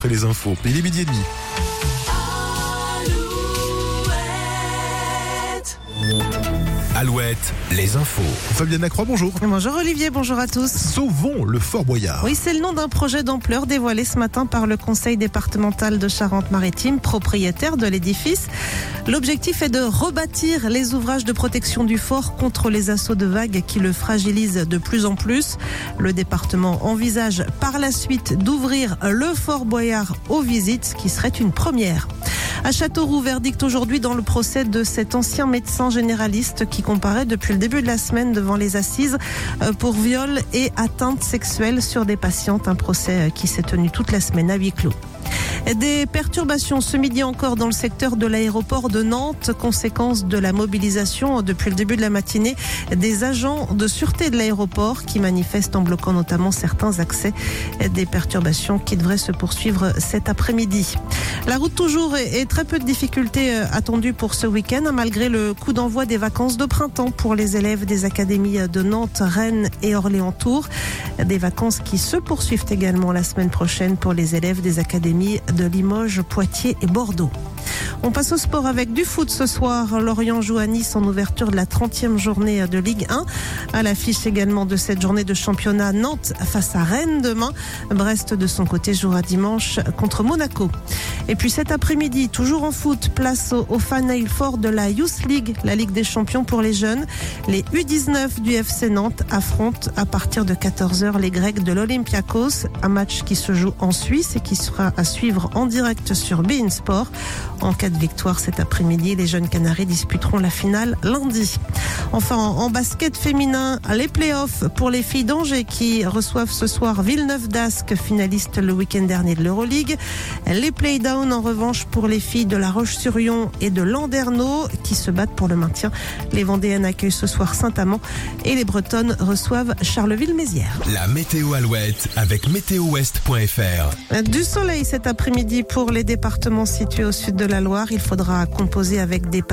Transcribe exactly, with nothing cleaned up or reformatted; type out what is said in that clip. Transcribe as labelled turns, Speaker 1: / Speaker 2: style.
Speaker 1: Après les infos, il est midi et demi. Alouette, les infos. Fabienne Lacroix, bonjour.
Speaker 2: Bonjour Olivier, bonjour à tous.
Speaker 1: Sauvons le Fort Boyard.
Speaker 2: Oui, c'est le nom d'un projet d'ampleur dévoilé ce matin par le conseil départemental de Charente-Maritime, propriétaire de l'édifice. L'objectif est de rebâtir les ouvrages de protection du fort contre les assauts de vagues qui le fragilisent de plus en plus. Le département envisage par la suite d'ouvrir le Fort Boyard aux visites, ce qui serait une première. À Châteauroux, verdict aujourd'hui dans le procès de cet ancien médecin généraliste qui comparaît depuis le début de la semaine devant les assises pour viol et atteinte sexuelle sur des patientes. Un procès qui s'est tenu toute la semaine à huis clos. Des perturbations ce midi encore dans le secteur de l'aéroport de Nantes, conséquence de la mobilisation depuis le début de la matinée des agents de sûreté de l'aéroport qui manifestent en bloquant notamment certains accès. Des perturbations qui devraient se poursuivre cet après-midi. La route toujours et très peu de difficultés attendues pour ce week-end malgré le coup d'envoi des vacances de printemps pour les élèves des académies de Nantes, Rennes et Orléans-Tours. Des vacances qui se poursuivent également la semaine prochaine pour les élèves des académies de Limoges, Poitiers et Bordeaux. On passe au sport avec du foot ce soir. Lorient joue à Nice en ouverture de la trentième journée de Ligue un. À l'affiche également de cette journée de championnat, Nantes face à Rennes demain. Brest de son côté jouera dimanche contre Monaco. Et puis cet après-midi, toujours en foot, place au, au Final Four de la Youth League, la Ligue des champions pour les jeunes. Les U dix-neuf du F C Nantes affrontent à partir de quatorze heures les Grecs de l'Olympiakos. Un match qui se joue en Suisse et qui sera à suivre en direct sur beIN Sport. En cas de victoire cet après-midi, les jeunes Canaris disputeront la finale lundi. Enfin, en basket féminin, les playoffs pour les filles d'Angers qui reçoivent ce soir Villeneuve d'Ascq, finaliste le week-end dernier de l'Euroleague. Les playdowns en revanche pour les filles de La Roche-sur-Yon et de Landerneau qui se battent pour le maintien. Les Vendéennes accueillent ce soir Saint-Amand et les Bretonnes reçoivent Charleville-Mézières.
Speaker 1: La météo Alouette avec météo ouest point f r.
Speaker 2: Du soleil cet après-midi pour les départements situés au sud de la Loire. Il faudra composer avec des